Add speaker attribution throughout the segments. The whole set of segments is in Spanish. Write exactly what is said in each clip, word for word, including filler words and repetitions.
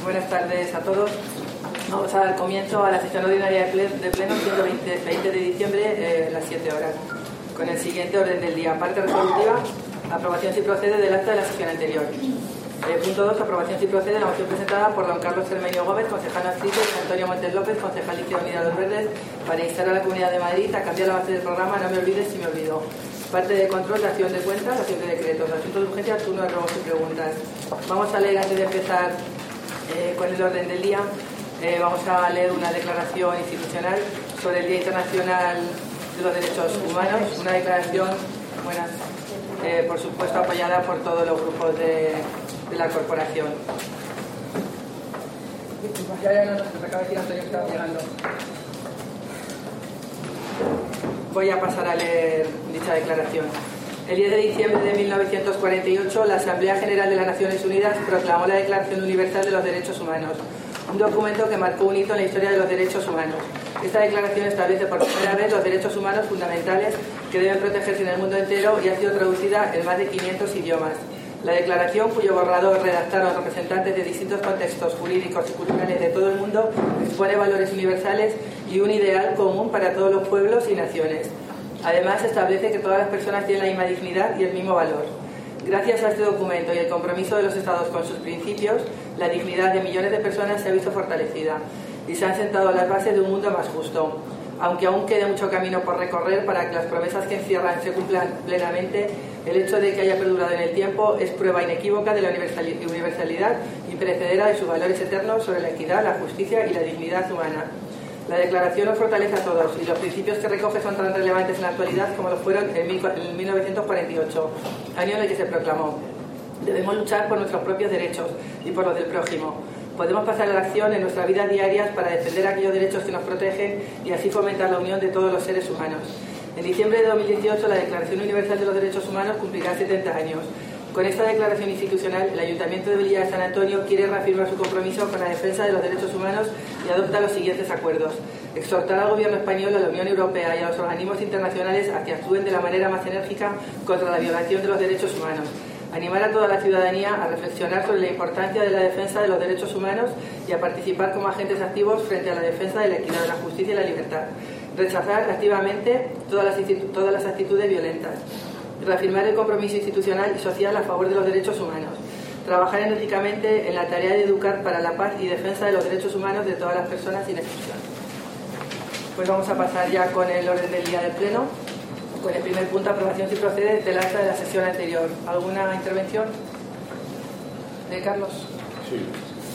Speaker 1: Buenas tardes a todos. Vamos a dar comienzo a la sesión ordinaria de pleno ciento veinte de diciembre, eh, las siete horas, con el siguiente orden del día. Parte resolutiva, aprobación si procede del acta de la sesión anterior. Eh, punto dos, aprobación si procede de la moción presentada por don Carlos Cermeño Gómez, concejal adscrito, y Antonio Montes López, concejal de Izquierda Unida de los Verdes, para instar a la Comunidad de Madrid a cambiar la base del programa No me olvides si me olvido. Parte de control de acción de cuentas, acción de decretos, asuntos de urgencia, turno de ruegos y preguntas. Vamos a leer, antes de empezar eh, con el orden del día, eh, vamos a leer una declaración institucional sobre el Día Internacional de los Derechos Humanos, una declaración, buenas, eh, por supuesto apoyada por todos los grupos de, de la corporación. Ya, ya, no, no, se acaba de decir Antonio que estaba llegando. Voy a pasar a leer dicha declaración. El diez de diciembre de mil novecientos cuarenta y ocho, la Asamblea General de las Naciones Unidas proclamó la Declaración Universal de los Derechos Humanos, un documento que marcó un hito en la historia de los derechos humanos. Esta declaración establece por primera vez los derechos humanos fundamentales que deben protegerse en el mundo entero y ha sido traducida en más de quinientos idiomas. La declaración, cuyo borrador redactaron representantes de distintos contextos jurídicos y culturales de todo el mundo, expone valores universales y un ideal común para todos los pueblos y naciones. Además, establece que todas las personas tienen la misma dignidad y el mismo valor. Gracias a este documento y el compromiso de los Estados con sus principios, la dignidad de millones de personas se ha visto fortalecida y se han sentado las bases de un mundo más justo. Aunque aún quede mucho camino por recorrer para que las promesas que encierran se cumplan plenamente, el hecho de que haya perdurado en el tiempo es prueba inequívoca de la universalidad imperecedera de sus valores eternos sobre la equidad, la justicia y la dignidad humana. La declaración nos fortalece a todos y los principios que recoge son tan relevantes en la actualidad como lo fueron en mil novecientos cuarenta y ocho, año en el que se proclamó. Debemos luchar por nuestros propios derechos y por los del prójimo. Podemos pasar a la acción en nuestras vidas diarias para defender aquellos derechos que nos protegen y así fomentar la unión de todos los seres humanos. En diciembre de dos mil dieciocho, la Declaración Universal de los Derechos Humanos cumplirá setenta años. Con esta declaración institucional, el Ayuntamiento de Villa de San Antonio quiere reafirmar su compromiso con la defensa de los derechos humanos y adopta los siguientes acuerdos. Exhortar al Gobierno español, a la Unión Europea y a los organismos internacionales a que actúen de la manera más enérgica contra la violación de los derechos humanos. Animar a toda la ciudadanía a reflexionar sobre la importancia de la defensa de los derechos humanos y a participar como agentes activos frente a la defensa de la equidad, de la justicia y la libertad. Rechazar activamente todas las, todas las actitudes violentas. Reafirmar el compromiso institucional y social a favor de los derechos humanos. Trabajar enérgicamente en la tarea de educar para la paz y defensa de los derechos humanos de todas las personas sin excepción. Pues vamos a pasar ya con el orden del día del Pleno. Con el primer punto, aprobación si procede del acta de la sesión anterior. ¿Alguna intervención? ¿De Carlos?
Speaker 2: Sí.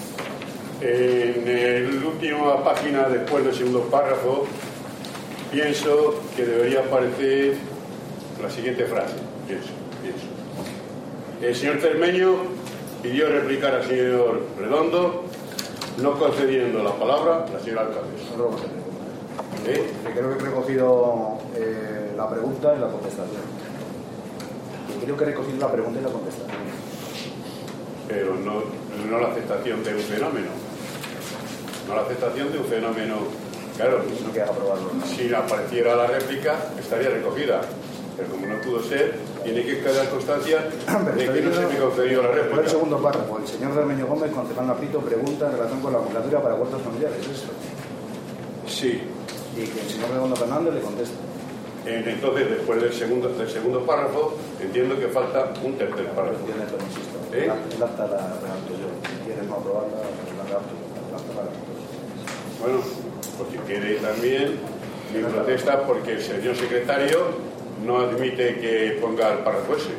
Speaker 2: En la última página, después del segundo párrafo, pienso que debería aparecer la siguiente frase. Pienso, pienso. El señor Cermeño pidió replicar al señor Redondo, no concediendo la palabra a la señora alcaldesa.
Speaker 3: ¿Eh? Creo que he recogido eh, la pregunta y la contestación. Creo que he recogido la pregunta y la contestación.
Speaker 2: Pero no, no la aceptación de un fenómeno. No la aceptación de un fenómeno. Claro,
Speaker 3: no queda aprobarlo, ¿no?
Speaker 2: Si apareciera la réplica, estaría recogida. Pero como no pudo ser, tiene que quedar constancia de que no se me concedió la réplica.
Speaker 3: El segundo párrafo. El señor Cermeño Gómez, concejal Napito, pregunta en relación con la convocatoria para huertos familiares. ¿Es eso?
Speaker 2: Sí.
Speaker 3: Y que el señor Redondo Fernández le contesta.
Speaker 2: Entonces, después del segundo, del segundo párrafo, entiendo que falta un tercer párrafo.
Speaker 3: Entiendo, pero insisto.
Speaker 2: ¿Eh?
Speaker 3: El acta la redacto yo. Si quieres no aprobarla, la redacto yo. El acta la redacto yo.
Speaker 2: Bueno, porque quiere también mi protesta porque el señor secretario no admite que ponga el párrafo ese.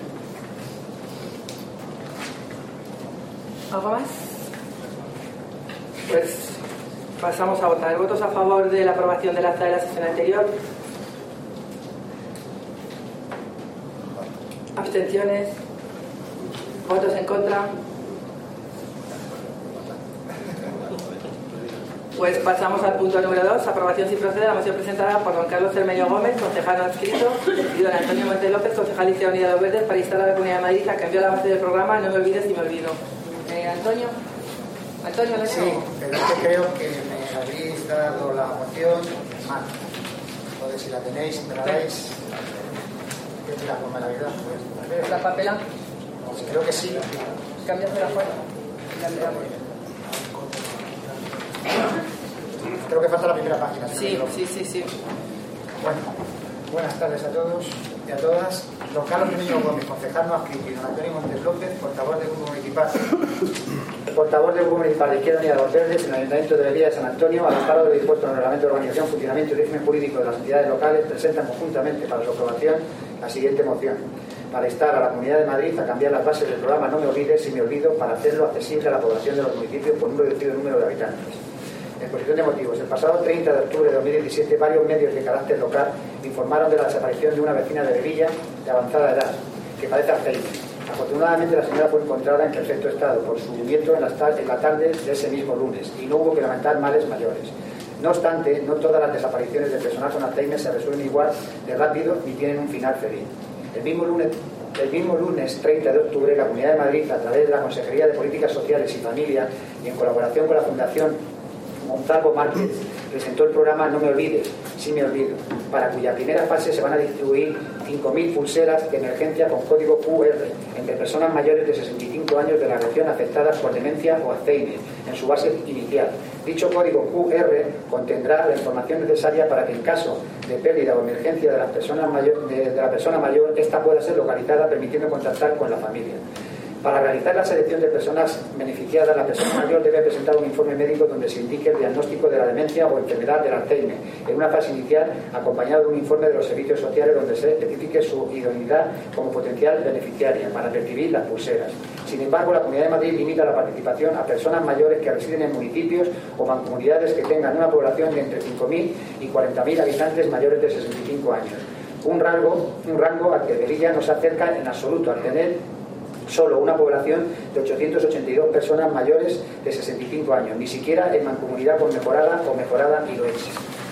Speaker 1: ¿Algo más? Pues pasamos a votar. ¿Votos a favor de la aprobación del acta de la sesión anterior? ¿Abstenciones? ¿Votos en contra? Pues pasamos al punto número dos, aprobación si procede de la moción presentada por don Carlos Cermeño Gómez, concejal adscrito, y don Antonio Montes López, concejal de Izquierda Unida de los Verdes, para instar a la Comunidad de Madrid a cambiar la base del programa No me olvides si me olvido. Eh, Antonio. Antonio, ¿no?
Speaker 4: Sí, pero es que creo que me habéis dado la moción mal. Entonces, si la tenéis, me la dais. ¿Qué la forma de la verdad?
Speaker 1: ¿Ves la papela?
Speaker 4: Pues creo que sí.
Speaker 1: Cámbiate la fuera.
Speaker 4: Creo que falta la primera página.
Speaker 1: Sí, sí, sí, sí.
Speaker 4: Bueno, buenas tardes a todos y a todas. Don Carlos Niño Gómez, concejal no adscrito, y don Antonio Montes López, portavoz del Grupo Municipal. Portavoz del Grupo Municipal de Izquierda Unida de los Verdes en el Ayuntamiento de Villa de San Antonio, al amparo de lo dispuesto en el Reglamento de Organización, Funcionamiento y Régimen Jurídico de las entidades locales, presentan conjuntamente para su aprobación la siguiente moción: para instar a la Comunidad de Madrid a cambiar las bases del programa No Me Olvides Si Me Olvido para hacerlo accesible a la población de los municipios por un reducido número de habitantes. Exposición de motivos. El pasado treinta de octubre de dos mil diecisiete, varios medios de carácter local informaron de la desaparición de una vecina de Villa de avanzada edad, que padece Alzheimer. Afortunadamente, la señora fue encontrada en perfecto estado por su nieto en, en la tarde de ese mismo lunes y no hubo que lamentar males mayores. No obstante, no todas las desapariciones de personas con Alzheimer se resuelven igual de rápido ni tienen un final feliz. El mismo lunes El mismo lunes treinta de octubre, la Comunidad de Madrid, a través de la Consejería de Políticas Sociales y Familia y en colaboración con la Fundación Montalvo Márquez, presentó el programa No Me Olvides, Si Me Olvido, para cuya primera fase se van a distribuir cinco mil pulseras de emergencia con código Q R entre personas mayores de sesenta y cinco años de la región afectadas por demencia o Alzheimer en su base inicial. Dicho código Q R contendrá la información necesaria para que en caso de pérdida o emergencia de, las personas mayor, de, de la persona mayor, ésta pueda ser localizada, permitiendo contactar con la familia. Para realizar la selección de personas beneficiadas, la persona mayor debe presentar un informe médico donde se indique el diagnóstico de la demencia o enfermedad del Alzheimer, en una fase inicial, acompañado de un informe de los servicios sociales donde se especifique su idoneidad como potencial beneficiaria para recibir las pulseras. Sin embargo, la Comunidad de Madrid limita la participación a personas mayores que residen en municipios o mancomunidades que tengan una población de entre cinco mil y cuarenta mil habitantes mayores de sesenta y cinco años. Un rango, un rango al que Villa no se acerca en absoluto, al tener solo una población de ochocientas ochenta y dos personas mayores de sesenta y cinco años, ni siquiera en mancomunidad con mejorada o mejorada y lo es.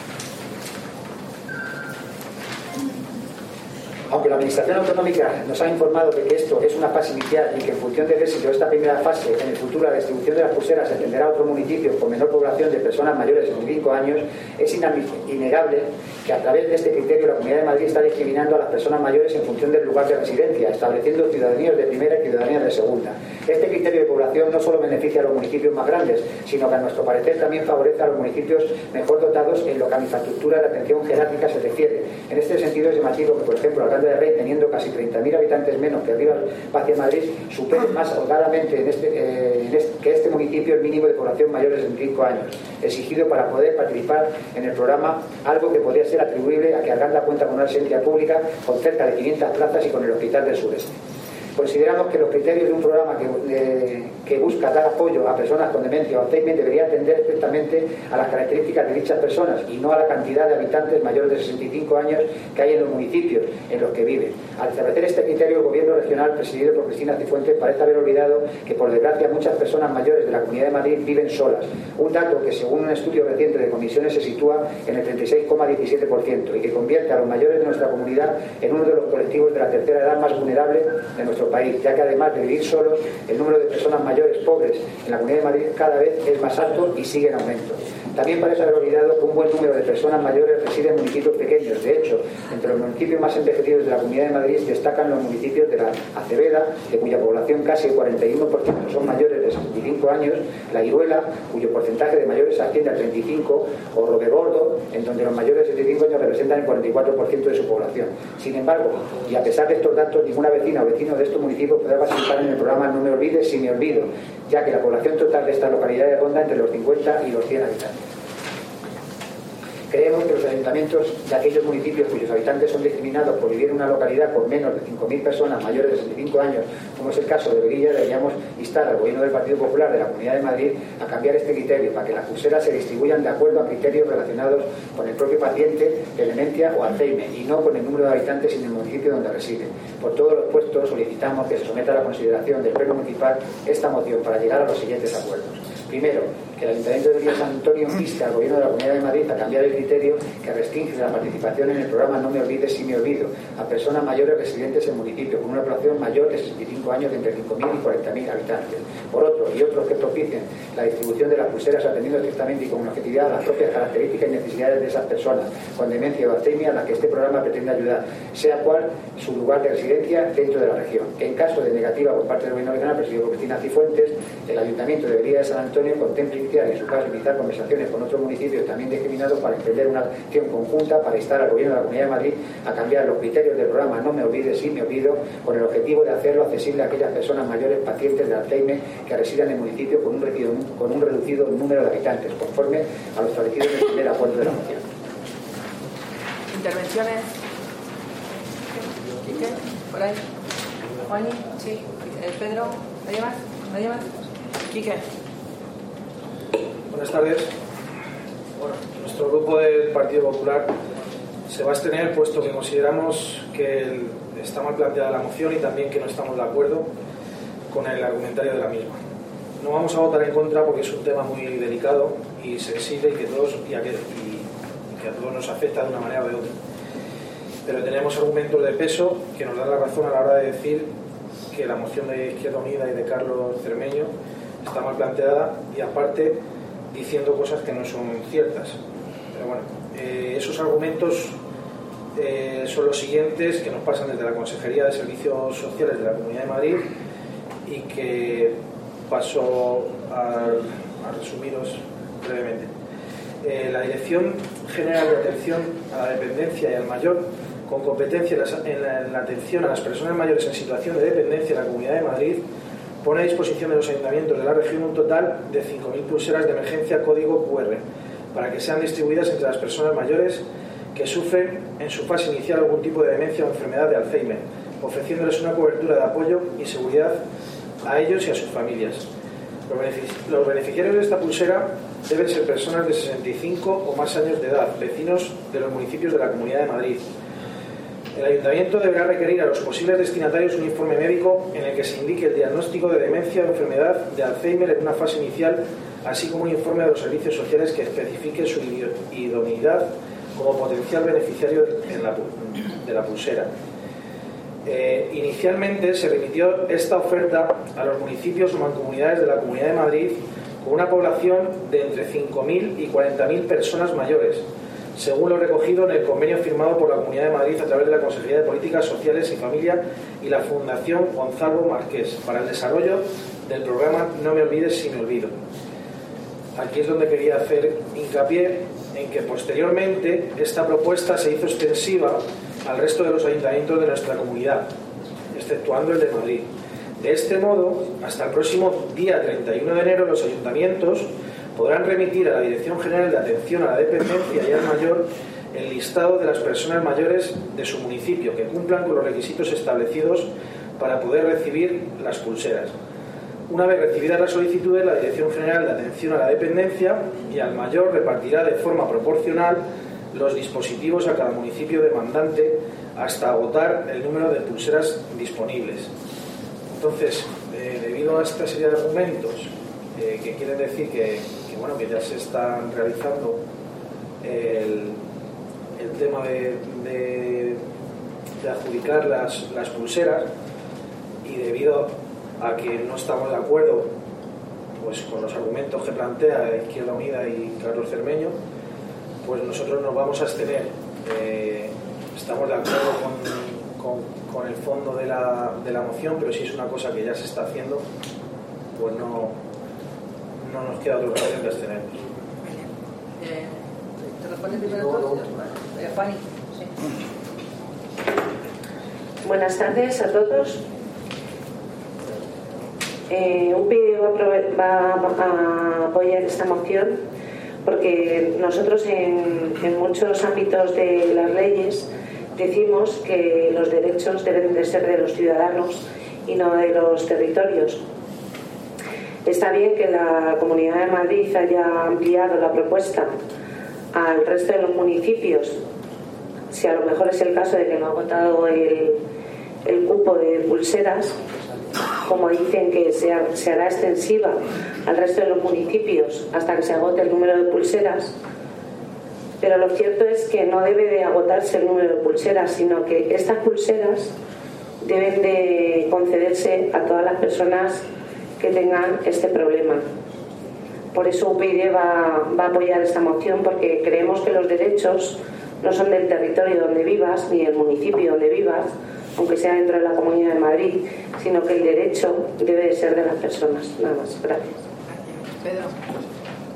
Speaker 4: Aunque la Administración Autonómica nos ha informado de que esto es una fase inicial y que en función del éxito de esta primera fase, en el futuro la distribución de las pulseras se extenderá a otros municipios con menor población de personas mayores de sesenta y cinco años, es innegable que a través de este criterio la Comunidad de Madrid está discriminando a las personas mayores en función del lugar de residencia, estableciendo ciudadanías de primera y ciudadanías de segunda. Este criterio de población no solo beneficia a los municipios más grandes, sino que a nuestro parecer también favorece a los municipios mejor dotados en lo que a infraestructura de atención jerárquica se refiere. En este sentido es llamativo que, por ejemplo, Alcalde de Rey, teniendo casi treinta mil habitantes menos que Rivas Vacia Madrid, supere más holgadamente en este, eh, en este, que este municipio el mínimo de población mayor de sesenta y cinco años, exigido para poder participar en el programa, algo que podría ser atribuible a que Arganda cuenta con una residencia pública con cerca de quinientas plazas y con el Hospital del Sureste. Consideramos que los criterios de un programa que, eh, que busca dar apoyo a personas con demencia o Alzheimer debería atender estrictamente a las características de dichas personas y no a la cantidad de habitantes mayores de sesenta y cinco años que hay en los municipios en los que viven. Al establecer este criterio, el Gobierno regional, presidido por Cristina Cifuentes, parece haber olvidado que, por desgracia, muchas personas mayores de la Comunidad de Madrid viven solas, un dato que, según un estudio reciente de comisiones, se sitúa en el treinta y seis coma diecisiete por ciento y que convierte a los mayores de nuestra comunidad en uno de los colectivos de la tercera edad más vulnerable de nuestro país, ya que además de vivir solos, el número de personas mayores pobres en la Comunidad de Madrid cada vez es más alto y sigue en aumento. También parece haber olvidado que un buen número de personas mayores residen en municipios pequeños. De hecho, entre los municipios más envejecidos de la Comunidad de Madrid destacan los municipios de la Aceveda, de cuya población casi el cuarenta y uno por ciento son mayores de sesenta y cinco años, la Iruela, cuyo porcentaje de mayores asciende al treinta y cinco por ciento, o Robegordo, en donde los mayores de setenta y cinco años representan el cuarenta y cuatro por ciento de su población. Sin embargo, y a pesar de estos datos, ninguna vecina o vecino de estos municipios podrá participar en el programa No Me Olvides Si Me Olvido, ya que la población total de estas localidades ronda entre los cincuenta y los cien habitantes. Creemos que los ayuntamientos de aquellos municipios cuyos habitantes son discriminados por vivir en una localidad con menos de cinco mil personas mayores de sesenta y cinco años, como es el caso de Velilla, deberíamos instar al Gobierno del Partido Popular de la Comunidad de Madrid a cambiar este criterio para que las pulseras se distribuyan de acuerdo a criterios relacionados con el propio paciente de demencia o Alzheimer y no con el número de habitantes en el municipio donde reside. Por todos los puestos solicitamos que se someta a la consideración del Pleno Municipal esta moción para llegar a los siguientes acuerdos. Primero, que el Ayuntamiento de Villa de San Antonio inste al Gobierno de la Comunidad de Madrid a cambiar el criterio que restringe la participación en el programa No Me Olvides Si Me Olvido a personas mayores residentes en municipios con una población mayor de sesenta y cinco años de entre cinco mil y cuarenta mil habitantes. Por otro, y otros que propicien la distribución de las pulseras atendiendo estrictamente y con objetividad a las propias características y necesidades de esas personas con demencia o Alzheimer a las que este programa pretende ayudar, sea cual su lugar de residencia dentro de la región. En caso de negativa por parte del Gobierno regional, presidido por Cristina Cifuentes, el Ayuntamiento de Villa de San Antonio contemple iniciar, en su caso, iniciar conversaciones con otros municipios también discriminados para emprender una acción conjunta para instar al Gobierno de la Comunidad de Madrid a cambiar los criterios del programa No me olvides, sí me olvido, con el objetivo de hacerlo accesible a aquellas personas mayores pacientes de Alzheimer que residan en el municipio con un, reducido, con un reducido número de habitantes, conforme a lo establecido en el primer acuerdo de la moción.
Speaker 1: ¿Intervenciones? ¿Quique? ¿Por ahí? ¿Juani? Sí. ¿Pedro? ¿Nadie más? ¿Nadie más? Quique.
Speaker 5: Buenas tardes. Bueno, nuestro grupo del Partido Popular se va a abstener puesto que consideramos que el, está mal planteada la moción y también que no estamos de acuerdo con el argumentario de la misma. No vamos a votar en contra porque es un tema muy delicado y sensible y que, todos, y a, que, y, y que a todos nos afecta de una manera o de otra. Pero tenemos argumentos de peso que nos dan la razón a la hora de decir que la moción de Izquierda Unida y de Carlos Cermeño está mal planteada y aparte diciendo cosas que no son ciertas. Pero bueno, eh, esos argumentos eh, son los siguientes que nos pasan desde la Consejería de Servicios Sociales de la Comunidad de Madrid y que paso a, a resumiros brevemente. Eh, la Dirección General de Atención a la Dependencia y al Mayor, con competencia en la, en, la, en la atención a las personas mayores en situación de dependencia en la Comunidad de Madrid, pone a disposición de los ayuntamientos de la región un total de cinco mil pulseras de emergencia código cu erre para que sean distribuidas entre las personas mayores que sufren en su fase inicial algún tipo de demencia o enfermedad de Alzheimer, ofreciéndoles una cobertura de apoyo y seguridad a ellos y a sus familias. Los beneficiarios de esta pulsera deben ser personas de sesenta y cinco o más años de edad, vecinos de los municipios de la Comunidad de Madrid. El Ayuntamiento deberá requerir a los posibles destinatarios un informe médico en el que se indique el diagnóstico de demencia o enfermedad de Alzheimer en una fase inicial, así como un informe de los servicios sociales que especifique su idoneidad como potencial beneficiario en la, de la pulsera. Eh, inicialmente se remitió esta oferta a los municipios o mancomunidades de la Comunidad de Madrid con una población de entre cinco mil y cuarenta mil personas mayores, según lo recogido en el convenio firmado por la Comunidad de Madrid a través de la Consejería de Políticas Sociales y Familia y la Fundación Gonzalo Marqués para el desarrollo del programa No me olvides si me olvido. Aquí es donde quería hacer hincapié en que posteriormente esta propuesta se hizo extensiva al resto de los ayuntamientos de nuestra comunidad, exceptuando el de Madrid. De este modo, hasta el próximo día treinta y uno de enero, los ayuntamientos podrán remitir a la Dirección General de Atención a la Dependencia y al Mayor el listado de las personas mayores de su municipio que cumplan con los requisitos establecidos para poder recibir las pulseras. Una vez recibidas las solicitudes, la Dirección General de Atención a la Dependencia y al Mayor repartirá de forma proporcional los dispositivos a cada municipio demandante hasta agotar el número de pulseras disponibles. Entonces, eh, debido a esta serie de argumentos eh, que quieren decir que, que, bueno, que ya se están realizando el, el tema de, de, de adjudicar las, las pulseras, y debido a que no estamos de acuerdo pues con los argumentos que plantea Izquierda Unida y Carlos Cermeño, pues nosotros nos vamos a abstener. Eh, estamos de acuerdo con, con, con el fondo de la, de la moción, pero si es una cosa que ya se está haciendo, pues no, no nos queda otra opción que abstenernos.
Speaker 1: Eh, ¿Te respondes primero tú? Eh, Fanny. Sí.
Speaker 6: Buenas tardes a todos. Eh, U P I va, va, va a apoyar esta moción porque nosotros en, en muchos ámbitos de las leyes decimos que los derechos deben de ser de los ciudadanos y no de los territorios. Está bien que la Comunidad de Madrid haya ampliado la propuesta al resto de los municipios, si a lo mejor es el caso de que no ha agotado el, el cupo de pulseras, como dicen que se, se hará extensiva al resto de los municipios hasta que se agote el número de pulseras, pero lo cierto es que no debe de agotarse el número de pulseras, sino que estas pulseras deben de concederse a todas las personas que tengan este problema. Por eso U P Y D va, va a apoyar esta moción, porque creemos que los derechos no son del territorio donde vivas ni del municipio donde vivas, aunque sea dentro de la Comunidad de Madrid, sino que el derecho debe de ser de las personas. Nada más. Gracias.
Speaker 1: Pedro.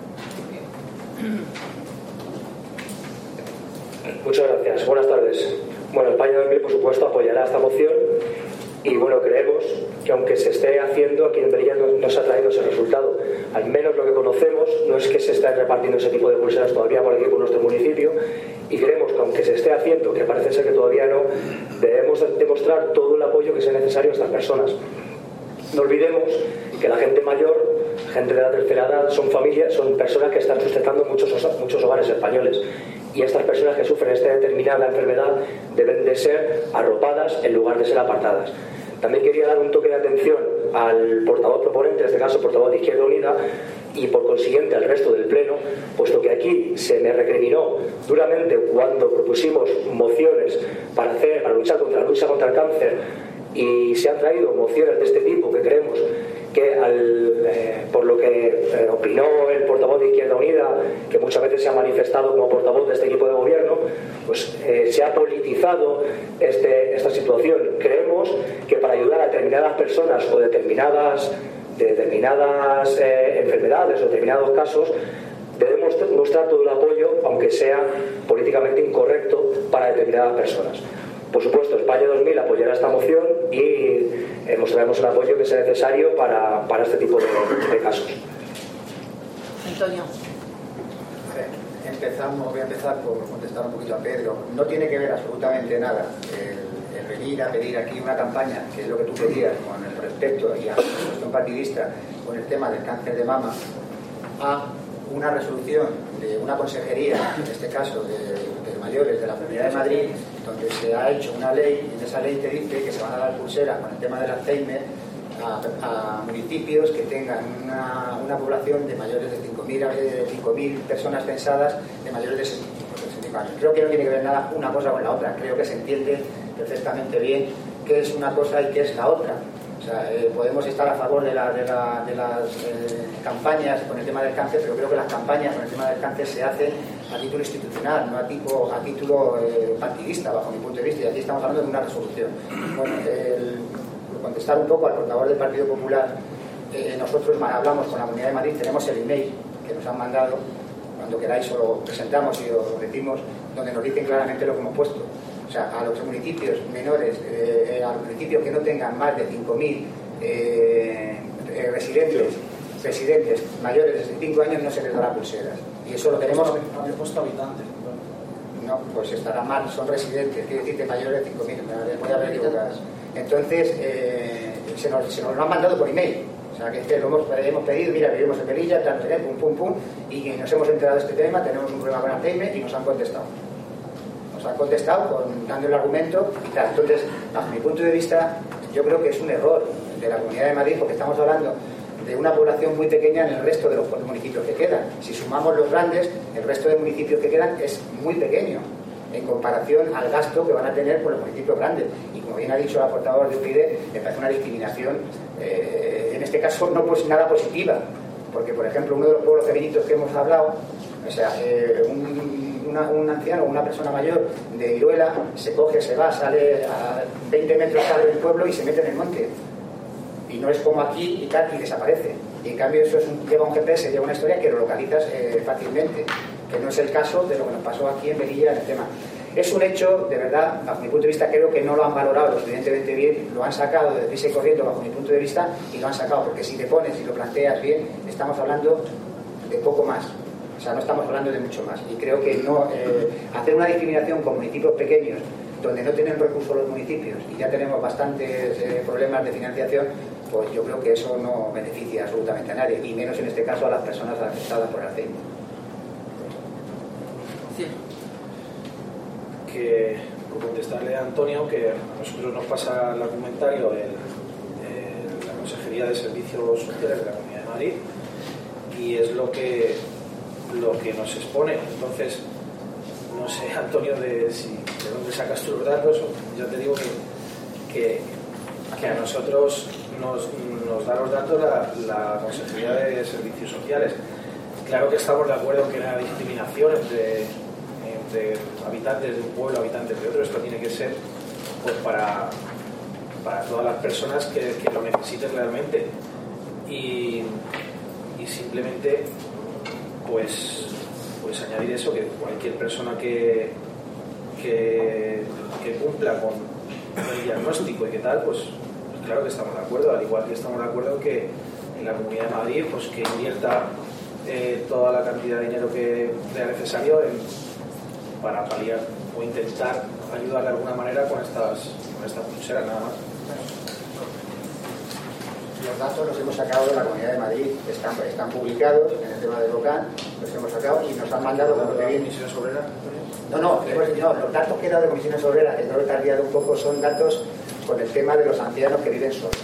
Speaker 7: Muchas gracias. Buenas tardes. Bueno, España dos mil, por supuesto, apoyará esta moción y, bueno, creemos que aunque se esté haciendo, aquí en Melilla no, no se ha traído ese resultado. Al menos lo que conocemos no es que se estén repartiendo ese tipo de pulseras todavía por aquí, por nuestro municipio, y creemos que aunque se esté haciendo, que parece ser que todavía no, debemos demostrar todo el apoyo que sea necesario a estas personas. No olvidemos que la gente mayor, gente de la tercera edad, son familias, son personas que están sustentando muchos, muchos hogares españoles. Y estas personas que sufren esta determinada enfermedad deben de ser arropadas en lugar de ser apartadas. También quería dar un toque de atención al portavoz proponente, en este caso portavoz de Izquierda Unida, y por consiguiente al resto del Pleno, puesto que aquí se me recriminó duramente cuando propusimos mociones para, hacer, para luchar contra la lucha contra el cáncer, y se han traído mociones de este tipo que creemos que al, eh, por lo que eh, opinó el portavoz de Izquierda Unida, que muchas veces se ha manifestado como portavoz de este equipo de gobierno, pues eh, se ha politizado este, esta situación. Creemos que para ayudar a determinadas personas o determinadas, de determinadas eh, enfermedades o determinados casos, debemos mostrar todo el apoyo, aunque sea políticamente incorrecto para determinadas personas. Por supuesto, España dos mil apoyará esta moción y eh, mostraremos el apoyo que sea necesario para, para este tipo de, de casos.
Speaker 1: Antonio.
Speaker 4: A ver, empezamos, voy a empezar por contestar un poquito a Pedro. No tiene que ver absolutamente nada el, el venir a pedir aquí una campaña, que es lo que tú pedías con el respecto y a la cuestión partidista, con el tema del cáncer de mama, a una resolución de una consejería, en este caso de, de mayores de la Comunidad de Madrid, donde se ha hecho una ley, y en esa ley te dice que se van a dar pulseras con el tema del Alzheimer a, a municipios que tengan una, una población de mayores de cinco mil personas censadas de mayores de sesenta y cinco años. Creo que no tiene que ver nada una cosa con la otra, creo que se entiende perfectamente bien qué es una cosa y qué es la otra. O sea, eh, podemos estar a favor de, la, de, la, de las eh, campañas con el tema del cáncer, pero creo que las campañas con el tema del cáncer se hacen a título institucional, no a, tipo, a título eh, partidista, bajo mi punto de vista, y aquí estamos hablando de una resolución. Bueno, el, por contestar un poco al portavoz del Partido Popular, eh, nosotros hablamos con la Comunidad de Madrid, tenemos el email que nos han mandado, cuando queráis os lo presentamos y os lo decimos, donde nos dicen claramente lo que hemos puesto. O sea, a los municipios menores, eh, a los municipios que no tengan más de cinco mil eh, eh, residentes, residentes mayores de sesenta y cinco años no se les dará pulseras. Y eso lo tenemos...
Speaker 5: Había puesto habitantes.
Speaker 4: No, pues estará mal, son residentes, quiere decir que mayores de cinco mil, me voy a ver equivocadas. Entonces, eh, se, nos, se nos lo han mandado por email. O sea, que este lo hemos, hemos pedido, mira, vivimos en Melilla, tal, tal, pum, pum, pum, y nos hemos enterado de este tema, tenemos un problema con Alzheimer y nos han contestado. Nos han contestado con, dando el argumento y tal. Entonces, bajo mi punto de vista, yo creo que es un error de la Comunidad de Madrid, porque estamos hablando de una población muy pequeña en el resto de los municipios que quedan. Si sumamos los grandes, el resto de municipios que quedan es muy pequeño en comparación al gasto que van a tener por los municipios grandes. Y como bien ha dicho la portavoz de U P I D, me parece una discriminación, eh, en este caso no pues nada positiva, porque por ejemplo uno de los pueblos pequeñitos que hemos hablado, o sea, eh, un Una, un anciano o una persona mayor de Iruela se coge, se va, sale a veinte metros sale del pueblo y se mete en el monte. Y no es como aquí y tal, y desaparece. Y en cambio eso es un, lleva un G P S, lleva una historia que lo localizas eh, fácilmente, que no es el caso de lo que nos pasó aquí en Melilla en el tema. Es un hecho, de verdad, bajo mi punto de vista, creo que no lo han valorado lo suficientemente bien, lo han sacado de prisa y corriendo bajo mi punto de vista, y lo han sacado, porque si te pones y lo planteas bien, estamos hablando de poco más. O sea, no estamos hablando de mucho más. Y creo que no eh, hacer una discriminación con municipios pequeños, donde no tienen recursos los municipios y ya tenemos bastantes eh, problemas de financiación, pues yo creo que eso no beneficia absolutamente a nadie, y menos en este caso a las personas afectadas por el Alzheimer.
Speaker 1: Sí.
Speaker 5: Que, por contestarle a Antonio, que a nosotros nos pasa el argumentario de la Consejería de Servicios Sociales de la Comunidad de Madrid, y es lo que lo que nos expone. Entonces, no sé, Antonio, de, si, de dónde sacas tú los datos. Yo te digo que, que, que a nosotros nos, nos da los datos la, la Consejería de Servicios Sociales. Claro que estamos de acuerdo en que la discriminación entre, entre habitantes de un pueblo, habitantes de otro, esto tiene que ser pues para, para todas las personas que, que lo necesiten realmente. Y, y simplemente pues pues añadir eso, que cualquier persona que, que, que cumpla con el diagnóstico y que tal, pues, pues claro que estamos de acuerdo, al igual que estamos de acuerdo que en la Comunidad de Madrid, pues que invierta eh, toda la cantidad de dinero que sea necesario en, para paliar o intentar ayudar de alguna manera con estas, con estas pulseras, nada más.
Speaker 4: Los datos los hemos sacado de la Comunidad de Madrid, están, están publicados en el tema del local, los hemos sacado y nos han mandado por lo que viene.
Speaker 5: ¿Comisiones obreras?
Speaker 4: No, no, hemos, no, los datos que he dado de comisiones obreras, que creo que he tardado un poco, son datos con el tema de los ancianos que viven solos.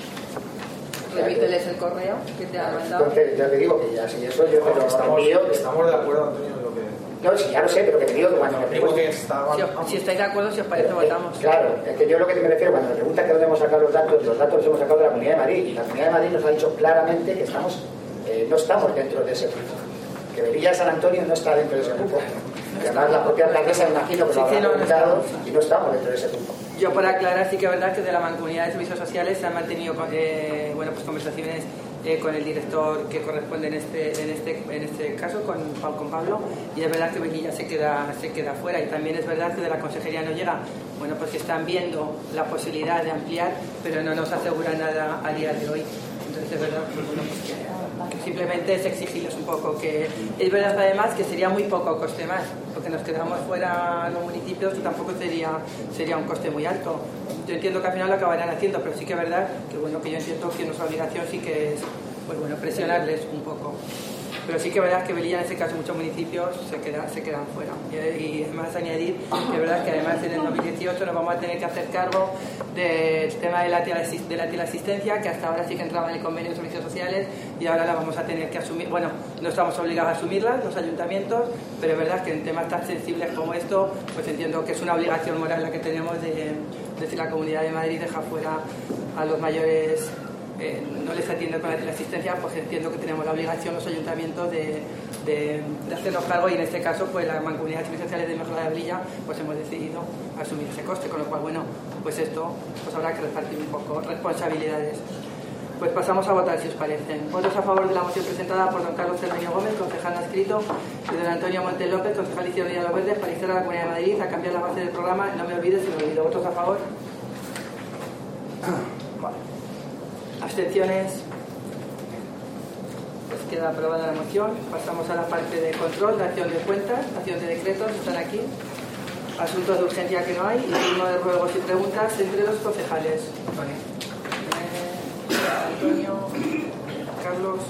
Speaker 1: Repíteles el correo que te ha mandado.
Speaker 4: Entonces, ya te digo que ya si eso yo te lo
Speaker 5: estamos,
Speaker 4: envío.
Speaker 5: estamos de acuerdo, Antonio, en lo que...
Speaker 4: No, sí, ya lo sé, pero que te digo que cuando me
Speaker 5: Digo
Speaker 4: preguntan...
Speaker 5: que está...
Speaker 1: Si, os- si estáis de acuerdo, si os parece,
Speaker 4: Pero, eh,
Speaker 1: votamos.
Speaker 4: Claro, es que yo lo que me refiero cuando me preguntan que dónde hemos sacado los datos, los datos los hemos sacado de la Comunidad de Madrid y la Comunidad de Madrid nos ha dicho claramente que estamos, eh, no estamos dentro de ese grupo, que Velilla San Antonio no está dentro de ese grupo. Y además la propia alcaldesa me imagino que
Speaker 1: Sí,
Speaker 4: lo
Speaker 1: sí,
Speaker 4: habrá
Speaker 1: no, no
Speaker 4: preguntado
Speaker 1: estamos.
Speaker 4: y no estamos dentro de ese grupo.
Speaker 1: Yo, por aclarar, sí que es verdad que de la Mancomunidad de Servicios Sociales se han mantenido eh, bueno, pues conversaciones eh, con el director que corresponde en este, en este, en este caso, con, con Pablo, y es verdad que Velilla se queda, se queda fuera. Y también es verdad que de la Consejería no llega, bueno, pues que están viendo la posibilidad de ampliar, pero no nos asegura nada a día de hoy. Entonces es verdad que, bueno, pues que, que simplemente es exigirles un poco, que es verdad además que sería muy poco coste más, porque nos quedamos fuera los municipios y tampoco sería, sería un coste muy alto. Yo entiendo que al final lo acabarán haciendo, pero sí que es verdad que bueno, que yo entiendo que nuestra obligación sí que es, pues bueno, presionarles un poco. Pero sí que es verdad que Velilla, en ese caso, muchos municipios se quedan, se quedan fuera. Y, y además añadir que es verdad que además en el dos mil dieciocho nos vamos a tener que hacer cargo del tema de la, de la teleasistencia, que hasta ahora sí que entraba en el convenio de servicios sociales y ahora la vamos a tener que asumir. Bueno, no estamos obligados a asumirla, los ayuntamientos, pero es verdad que en temas tan sensibles como esto, pues entiendo que es una obligación moral la que tenemos de, de si la Comunidad de Madrid deja fuera a los mayores. Eh, no les atiende con la teleasistencia, pues entiendo que tenemos la obligación los ayuntamientos de, de, de hacernos cargo y en este caso pues la Mancomunidad de Servicios Sociales de Mejora de Velilla pues hemos decidido asumir ese coste, con lo cual bueno, pues esto pues habrá que repartir un poco responsabilidades. Pues pasamos a votar si os parecen. Votos a favor de la moción presentada por don Carlos Cermeño Gómez, concejal no adscrito, y don Antonio Montes López, concejal Izquierda Unida de los Verdes, para instar a la Comunidad de Madrid a cambiar la base del programa. No me olvides si me olvido. ¿Votos a favor? Vale. ¿Abstenciones? Pues queda aprobada la moción. Pasamos a la parte de control, de acción de cuentas, acción de decretos, están aquí. Asuntos de urgencia que no hay y turno de ruegos y preguntas entre los concejales. Eh, Antonio, Carlos.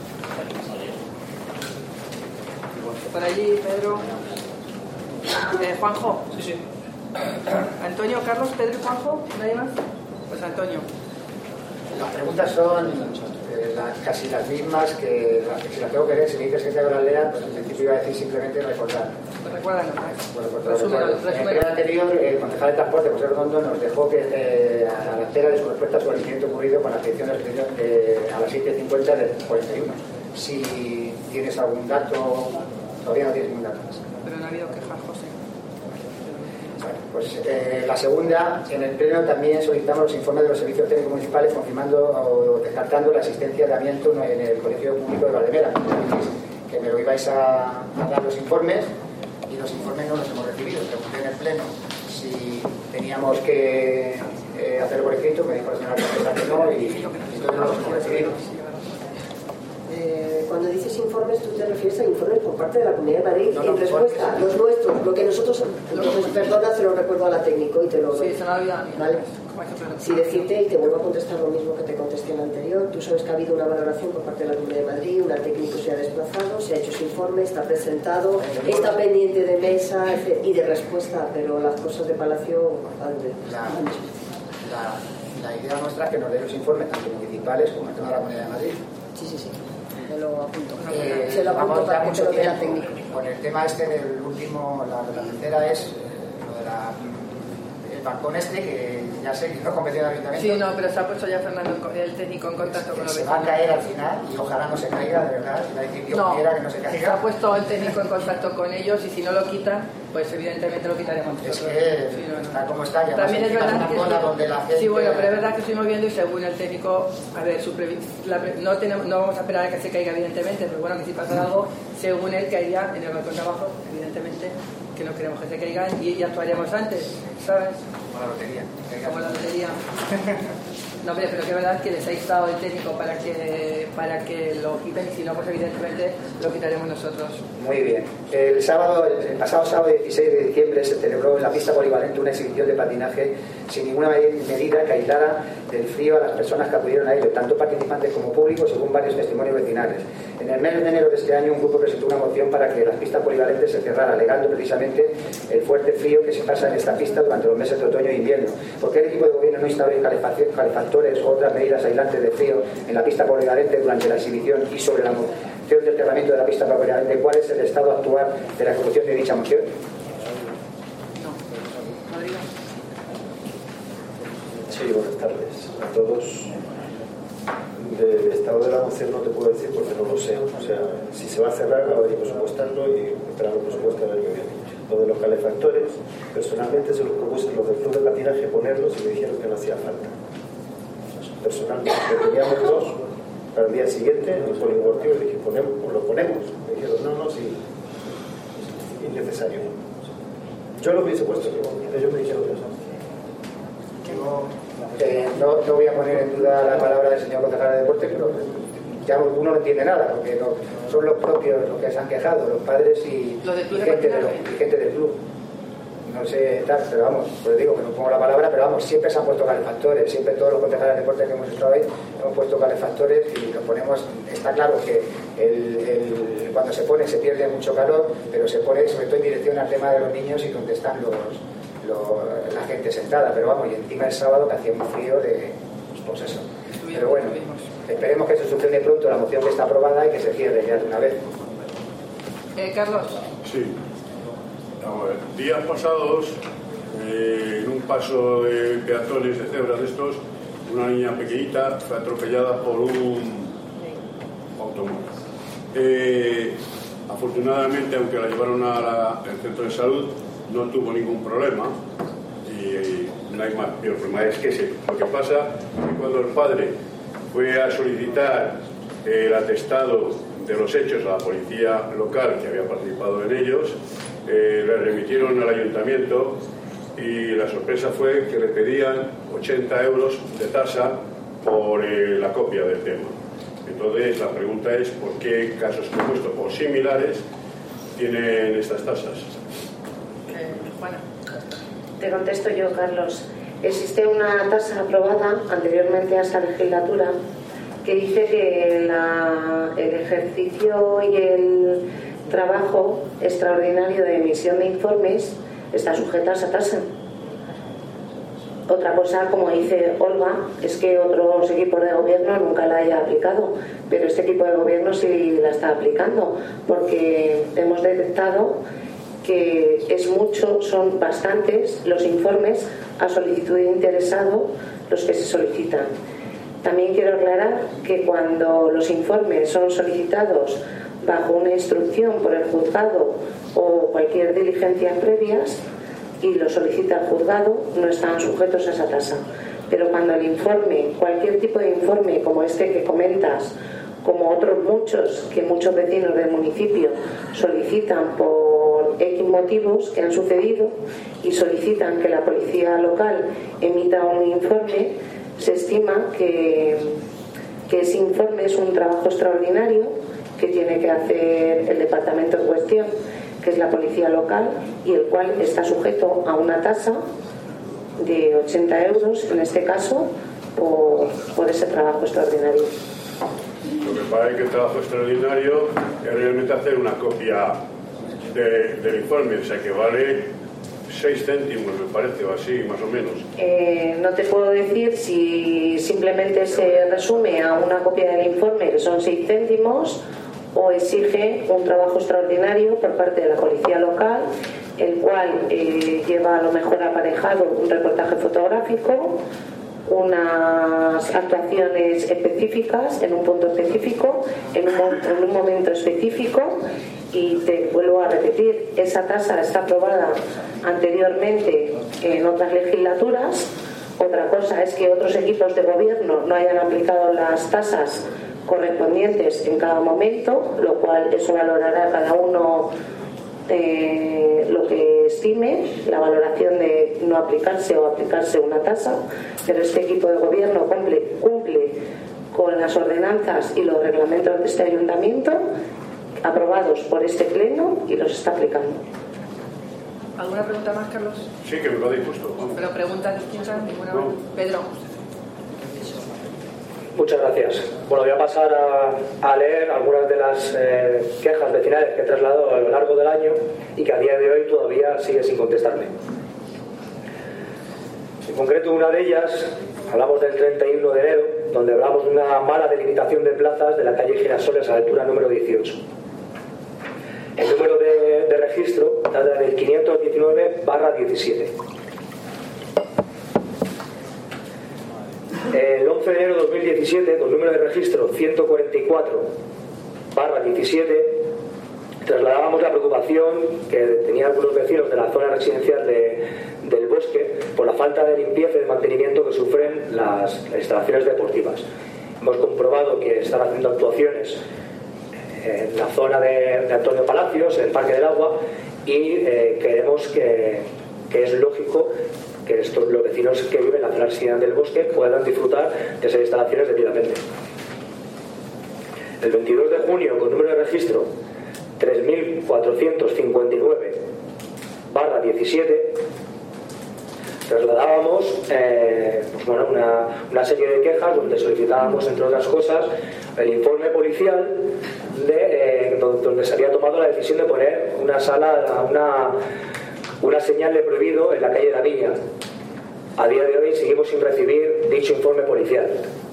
Speaker 1: Por allí, Pedro. Eh, Juanjo.
Speaker 5: Sí, sí.
Speaker 1: Antonio, Carlos, Pedro y Juanjo. ¿Nadie más? Pues Antonio.
Speaker 4: Las preguntas son eh, la, casi las mismas que, las, que si las tengo que leer, si me dices que te hago las lea, pues en principio iba a decir simplemente recordar.
Speaker 1: Recuérdanos.
Speaker 4: Bueno, pues
Speaker 1: Resúmelo,
Speaker 4: recuerdo. En el
Speaker 1: resúmelo.
Speaker 4: pleno anterior, el concejal de transporte, José Redondo, nos dejó que eh, a la espera de su respuesta sobre el incidente ocurrido con la petición de la eh, a las siete cincuenta del cuarenta y uno. Si tienes algún dato, todavía no tienes ningún dato más.
Speaker 1: Pero no ha habido quejas, José.
Speaker 4: Bueno, pues eh, la segunda, en el pleno también solicitamos los informes de los servicios técnicos municipales confirmando o descartando la existencia de amianto en el Colegio Público de Valdemera. Que me lo ibais a, a dar los informes y los informes no los hemos recibido. Pregunté en el pleno si teníamos que eh, hacerlo por escrito, me dijo la señora profesora que no y, y entonces no los hemos recibido.
Speaker 8: Eh, cuando dices informes, tú te refieres a informes por parte de la Comunidad de Madrid
Speaker 4: No,
Speaker 8: en
Speaker 4: no,
Speaker 8: respuesta a
Speaker 4: informes.
Speaker 8: los nuestros, lo que nosotros, entonces perdona, se lo recuerdo a la técnico y te lo
Speaker 1: Sí, se me ha olvidado.
Speaker 8: ¿vale?
Speaker 1: Como ejemplo, no.
Speaker 8: Si decirte, y te vuelvo a contestar lo mismo que te contesté en el anterior, tú sabes que ha habido una valoración por parte de la Comunidad de Madrid, un técnico se ha desplazado, se ha hecho su informe, está presentado, está pendiente de mesa y de respuesta, pero las cosas de Palacio van de...
Speaker 4: La, la, la idea nuestra es que nos den los informes tanto municipales como el tema de la Comunidad de Madrid.
Speaker 8: Sí, sí, sí, me lo apunto.
Speaker 4: Eh,
Speaker 8: Se lo apunto
Speaker 4: vamos
Speaker 8: para
Speaker 4: ya
Speaker 8: que te
Speaker 4: mucho
Speaker 8: lo dé la
Speaker 4: tiempo
Speaker 8: técnica.
Speaker 4: con el tema este del último, la, la tercera es eh, lo de la, bancón este, que ya sé que no convenció al ayuntamiento.
Speaker 1: Sí, no, pero se ha puesto ya Fernando, el técnico, en contacto con los
Speaker 4: Se
Speaker 1: vecinos.
Speaker 4: va a caer al final y ojalá no se caiga, de verdad. Si no hay que Dios
Speaker 1: No,
Speaker 4: quiera que no se
Speaker 1: se ha
Speaker 4: caiga.
Speaker 1: puesto el técnico en contacto con ellos y si no lo quitan, pues evidentemente lo quitaremos
Speaker 4: Es
Speaker 1: nosotros.
Speaker 4: que
Speaker 1: Sí, no, no.
Speaker 4: está como está, ya
Speaker 1: También
Speaker 4: no
Speaker 1: es
Speaker 4: se quita
Speaker 1: verdad
Speaker 4: una
Speaker 1: que
Speaker 4: zona
Speaker 1: sí,
Speaker 4: donde la gente...
Speaker 1: sí, bueno, pero es verdad que estuvimos viendo y según el técnico, a ver, su previ- la pre- no, tenemos, no vamos a esperar a que se caiga evidentemente, pero bueno, que si pasa algo, según él caería en el balcón de abajo, evidentemente, que no queremos que se caigan y, y actuaremos antes, ¿sabes?
Speaker 4: Como la lotería.
Speaker 1: Como la lotería. No, hombre, pero que es verdad que les ha instado el técnico para que, para que lo quiten y si no, pues evidentemente lo quitaremos nosotros.
Speaker 4: Muy bien. El sábado, el pasado sábado dieciséis de diciembre se celebró en la pista polivalente una exhibición de patinaje sin ninguna medida que aislara del frío a las personas que acudieron a ello, tanto participantes como públicos, según varios testimonios vecinales. En el mes de enero de este año un grupo presentó una moción para que la pista polivalente se cerrara, alegando precisamente el fuerte frío que se pasa en esta pista durante los meses de otoño e invierno. ¿Por qué el equipo de gobierno no instauró calefactores o otras medidas aislantes de frío en la pista polivalente durante la exhibición? Y sobre la moción del cerramiento de la pista polivalente, ¿cuál es el estado actual de la ejecución de dicha moción?
Speaker 9: Sí, buenas tardes a todos. Del estado de la moción no te puedo decir porque no lo sé. O sea, si se va a cerrar, habrá que presupuestarlo y esperar los presupuestos del año que viene. Lo de los calefactores, personalmente se los propuse los del club de patinaje ponerlos y me dijeron que no hacía falta. Personalmente, teníamos dos para el día siguiente, el polideportivo, le dije, ponemos, pues lo ponemos. Me dijeron, no, no, sí, innecesario. Yo lo hubiese puesto, ellos me dijeron que no.
Speaker 4: Yo, eh, no, no voy a poner en duda la palabra del señor concejal de deporte, pero ya uno no entiende nada, porque no, son los propios los que se han quejado, los padres y, y, gente, de lo, y gente del club. No sé tal, pero vamos, pues digo que no pongo la palabra, pero vamos, siempre se han puesto calefactores, siempre todos los concejales de deporte que hemos estado ahí hemos puesto calefactores y los ponemos. Está claro que el, el, cuando se pone se pierde mucho calor, pero se pone sobre todo en dirección al tema de los niños y donde están los, los, la gente sentada, pero vamos, y encima el sábado que hacía un frío de, pues eso. Pero bueno, esperemos que se solucione pronto la moción que está aprobada y que se cierre ya de una vez.
Speaker 1: Eh, Carlos.
Speaker 2: Sí. Vamos a ver. Días pasados, eh, en un paso de peatones de cebra de estos, una niña pequeñita fue atropellada por un automóvil. Eh, afortunadamente, aunque la llevaron al centro de salud, no tuvo ningún problema y, y no hay más. Pero el problema es que sí. Lo que pasa es que cuando el padre fue a solicitar el atestado de los hechos a la policía local que había participado en ellos, eh, le remitieron al ayuntamiento y la sorpresa fue que le pedían ochenta euros de tasa por eh, la copia del tema. Entonces la pregunta es ¿por qué casos como estos o similares tienen estas tasas?
Speaker 1: Eh, Juana.
Speaker 6: Te contesto yo, Carlos. Existe una tasa aprobada anteriormente a esta legislatura que dice que la, el ejercicio y el trabajo extraordinario de emisión de informes está sujeto a esa tasa. Otra cosa, como dice Olga, es que otros equipos de gobierno nunca la haya aplicado, pero este equipo de gobierno sí la está aplicando, porque hemos detectado que es mucho, son bastantes los informes a solicitud de interesado los que se solicitan. También quiero aclarar que cuando los informes son solicitados bajo una instrucción por el juzgado o cualquier diligencia previas y lo solicita el juzgado, no están sujetos a esa tasa. Pero cuando el informe, cualquier tipo de informe como este que comentas, como otros muchos que muchos vecinos del municipio solicitan por X motivos que han sucedido y solicitan que la policía local emita un informe, se estima que, que ese informe es un trabajo extraordinario que tiene que hacer el departamento en cuestión, que es la policía local, y el cual está sujeto a una tasa de ochenta euros, en este caso, por, por ese trabajo extraordinario.
Speaker 2: Lo que pasa es que el trabajo extraordinario es realmente hacer una copia de, del informe, o sea que vale seis céntimos, me parece, o así, más o menos.
Speaker 6: Eh, no te puedo decir si simplemente se resume a una copia del informe, que son seis céntimos, o exige un trabajo extraordinario por parte de la policía local el cual eh, lleva a lo mejor aparejado un reportaje fotográfico, unas actuaciones específicas en un punto específico, en un, en un momento específico. Y te vuelvo a repetir, esa tasa está aprobada anteriormente en otras legislaturas. Otra cosa es que otros equipos de gobierno no hayan aplicado las tasas correspondientes en cada momento, lo cual eso valorará cada uno eh, lo que estime, la valoración de no aplicarse o aplicarse una tasa, pero este equipo de gobierno cumple, cumple con las ordenanzas y los reglamentos de este ayuntamiento aprobados por este pleno y los está aplicando.
Speaker 1: ¿Alguna pregunta más, Carlos?
Speaker 2: Sí, que me lo ha dispuesto.
Speaker 1: Pero preguntas distintas, ninguna más.
Speaker 2: No.
Speaker 1: Pedro.
Speaker 7: Muchas gracias. Bueno, voy a pasar a, a leer algunas de las eh, quejas vecinales que he trasladado a lo largo del año y que a día de hoy todavía sigue sin contestarme. En concreto, una de ellas, hablamos del treinta y uno de enero, donde hablamos de una mala delimitación de plazas de la calle Girasoles a la altura número dieciocho. El número de, de registro data del quinientos diecinueve barra diecisiete. El once de enero de dos mil diecisiete, con número de registro ciento cuarenta y cuatro barra diecisiete, trasladábamos la preocupación que tenían algunos vecinos de la zona residencial de, del Bosque por la falta de limpieza y de mantenimiento que sufren las, las instalaciones deportivas. Hemos comprobado que están haciendo actuaciones en la zona de, de Antonio Palacios, en el Parque del Agua, y eh, creemos que, que es lógico que estos, los vecinos que viven en la zona residencial del Bosque puedan disfrutar de esas instalaciones debidamente. El veintidós de junio, con número de registro tres mil cuatrocientos cincuenta y nueve barra diecisiete, trasladábamos eh, pues bueno, una, una serie de quejas donde solicitábamos, entre otras cosas, el informe policial de, eh, donde se había tomado la decisión de poner una sala, una, una señal de prohibido en la calle de la Viña. A día de hoy seguimos sin recibir dicho informe policial.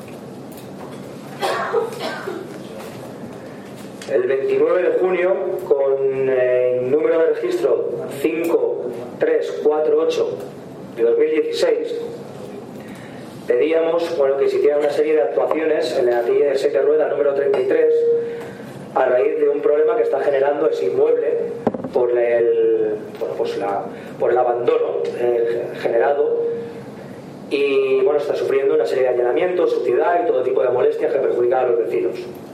Speaker 7: El veintinueve de junio, con eh, número de registro cinco tres cuatro ocho de dos mil dieciséis, pedíamos bueno, que se hiciera una serie de actuaciones en la calle de Sete Rueda número treinta y tres a raíz de un problema que está generando ese inmueble por el, bueno, pues la, por el abandono eh, generado, y bueno, está sufriendo una serie de allanamientos, suciedad y todo tipo de molestias que perjudican a los vecinos.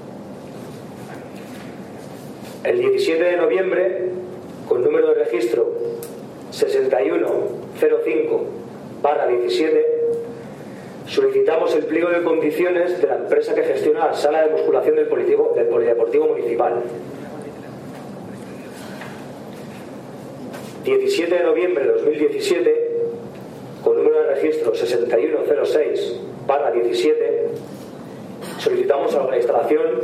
Speaker 7: El diecisiete de noviembre, con número de registro sesenta y uno cero cinco barra diecisiete, solicitamos el pliego de condiciones de la empresa que gestiona la sala de musculación del Polideportivo, del Polideportivo Municipal. diecisiete de noviembre de dos mil diecisiete, con número de registro sesenta y uno cero seis barra diecisiete, solicitamos a la instalación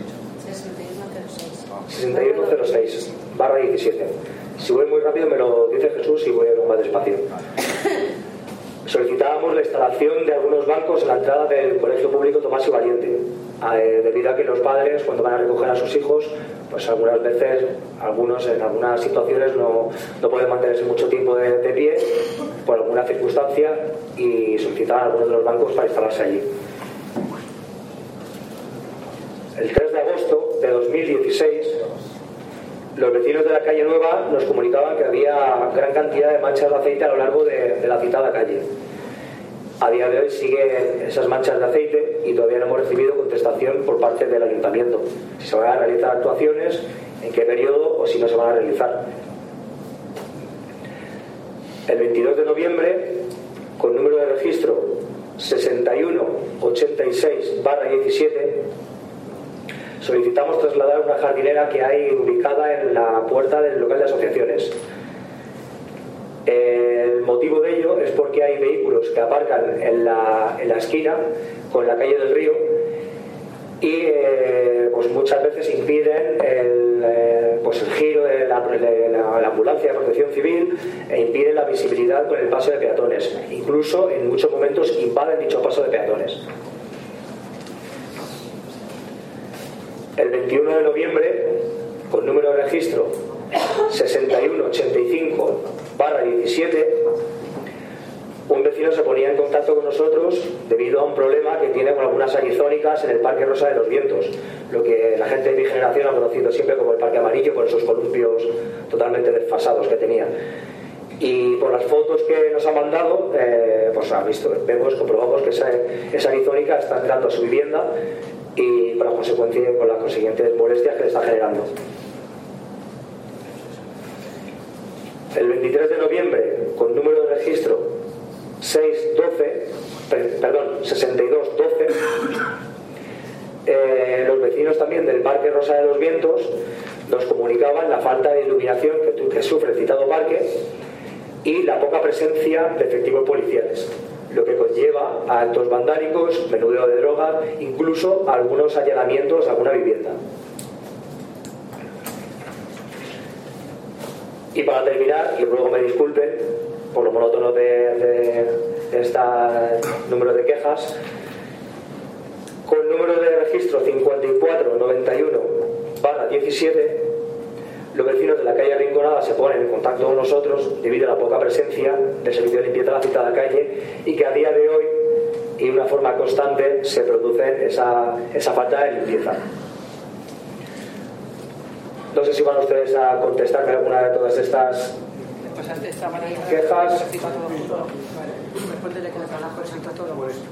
Speaker 7: sesenta y uno cero seis barra diecisiete. Si voy muy rápido me lo dice Jesús y voy más despacio. Solicitábamos la instalación de algunos bancos en la entrada del Colegio Público Tomás y Valiente, eh, debido a que los padres, cuando van a recoger a sus hijos, pues algunas veces, algunos en algunas situaciones no, no pueden mantenerse mucho tiempo de, de pie por alguna circunstancia, y solicitaban algunos de los bancos para instalarse allí. El tres de agosto de dos mil dieciséis, los vecinos de la calle Nueva nos comunicaban que había gran cantidad de manchas de aceite a lo largo de, de la citada calle. A día de hoy siguen esas manchas de aceite y todavía no hemos recibido contestación por parte del ayuntamiento si se van a realizar actuaciones, en qué periodo o si no se van a realizar. El veintidós de noviembre, con número de registro sesenta y uno ochenta y seis barra diecisiete, solicitamos trasladar una jardinera que hay ubicada en la puerta del local de asociaciones. El motivo de ello es porque hay vehículos que aparcan en la, en la esquina con la calle del Río y eh, pues muchas veces impiden el, eh, pues el giro de la, de la, la ambulancia de protección civil e impiden la visibilidad con el paso de peatones. Incluso en muchos momentos invaden dicho paso de peatones. El veintiuno de noviembre, con número de registro sesenta y uno ochenta y cinco barra diecisiete, un vecino se ponía en contacto con nosotros debido a un problema que tiene con algunas arizónicas en el Parque Rosa de los Vientos, lo que la gente de mi generación ha conocido siempre como el Parque Amarillo, por esos columpios totalmente desfasados que tenía. Y por las fotos que nos han mandado, eh, pues ha visto, vemos, comprobamos que esa, esa arizónica está entrando a su vivienda y por la consecuencia, con las consiguientes molestias que le está generando. El veintitrés de noviembre, con número de registro seis doce, perdón, sesenta y dos doce, eh, los vecinos también del Parque Rosa de los Vientos nos comunicaban la falta de iluminación que, que sufre el citado parque y la poca presencia de efectivos policiales, lo que conlleva a actos vandálicos, menudeo de drogas, incluso algunos allanamientos a alguna vivienda. Y para terminar, y luego me disculpen por lo monótono de, de, de este número de quejas, con número de registro cincuenta y cuatro noventa y uno barra diecisiete, los vecinos de la calle Rinconada se ponen en contacto con nosotros debido a la poca presencia del servicio de limpieza de la citada calle y que a día de hoy y de una forma constante se produce esa, esa falta de limpieza. No sé si van ustedes a contestarme alguna de todas estas
Speaker 1: Pues ante esta manera,
Speaker 7: quejas.
Speaker 1: Respóndele que el trabajo resulta todo.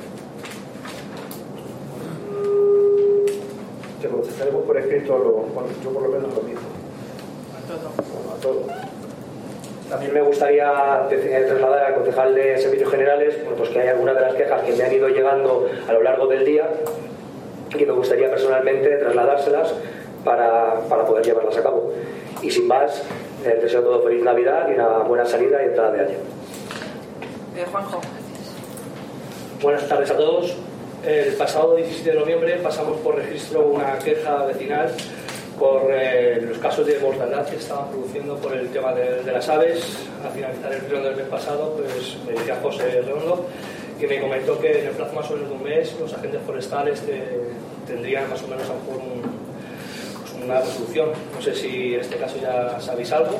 Speaker 9: Te contestaremos por escrito a lo, bueno, yo por lo menos lo mismo.
Speaker 1: A todo.
Speaker 9: Bueno, a todo.
Speaker 7: También me gustaría trasladar al concejal de Servicios Generales, bueno, pues que hay algunas de las quejas que me han ido llegando a lo largo del día y que me gustaría personalmente trasladárselas para, para poder llevarlas a cabo. Y sin más, les deseo todo feliz Navidad y una buena salida y entrada de año.
Speaker 1: Eh, Juanjo.
Speaker 10: Buenas tardes a todos. El pasado diecisiete de noviembre pasamos por registro una queja vecinal por eh, los casos de mortandad que estaban produciendo por el tema de, de las aves. Al finalizar el pleno del mes pasado, pues me decía José Redondo que me comentó que en el plazo más o menos de un mes los agentes forestales eh, tendrían más o menos a lo mejor un, pues una resolución. No sé si en este caso ya sabéis algo.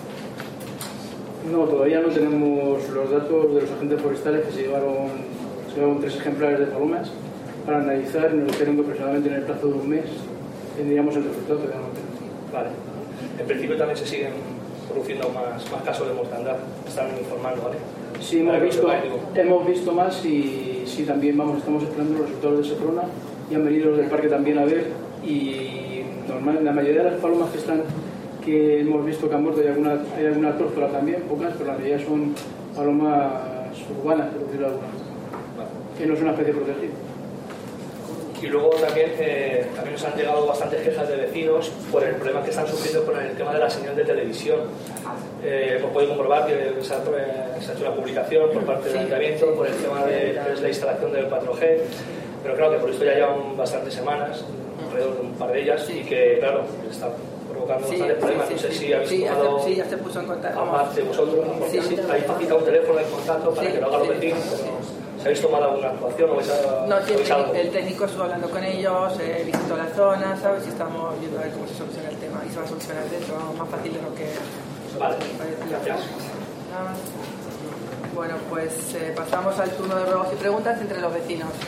Speaker 11: No, todavía no tenemos los datos de los agentes forestales que se llevaron, se llevaron tres ejemplares de palomas para analizar y nos dijeron que aproximadamente en el plazo de un mes tendríamos el resultado, pero no tenemos.
Speaker 10: Vale. En principio también se siguen produciendo más, más casos de mortandad. Están informando, ¿vale?
Speaker 11: Sí, hemos visto, hemos visto más y sí, también vamos, estamos esperando los resultados de Seprona y han venido los del parque también a ver y normal, la mayoría de las palomas que están que hemos visto que han muerto, hay alguna, hay alguna tórtola también, pocas, pero la mayoría son palomas urbanas, por decirlo de alguna manera, que no es una especie protegida.
Speaker 10: Y luego también, eh, también nos han llegado bastantes quejas de vecinos por el problema que están sufriendo con el tema de la señal de televisión. Eh, pues podéis comprobar que se ha, se ha hecho una publicación por parte del ayuntamiento por el tema de que es la instalación del cuatro G, pero claro que por esto ya llevan bastantes semanas, alrededor de un par de ellas, y que claro, está provocando
Speaker 1: Sí,
Speaker 10: bastantes problemas.
Speaker 1: sí,
Speaker 10: No sé
Speaker 1: sí,
Speaker 10: si habéis
Speaker 1: sí,
Speaker 10: tomado
Speaker 1: ya se, sí, ya se puso en contacto.
Speaker 10: a más de vosotros, porque
Speaker 1: Sí, sí.
Speaker 10: habéis facilitado un teléfono de contacto para
Speaker 1: Sí,
Speaker 10: que lo hagan los
Speaker 1: sí,
Speaker 10: vecinos.
Speaker 1: sí.
Speaker 10: Pero, ¿si habéis tomado alguna actuación o vais a,
Speaker 1: No, sí, el,
Speaker 10: vais a algo?
Speaker 1: técnico- el técnico estuvo hablando con ellos, eh, visitó la zona, ¿sabes? Y estamos viendo a ver cómo se soluciona el tema. Y se va a solucionar dentro, más fácil de lo que
Speaker 10: Vale,
Speaker 1: parecía.
Speaker 10: gracias.
Speaker 1: Nada más. Bueno, pues eh, pasamos al turno de ruegos y preguntas entre los vecinos.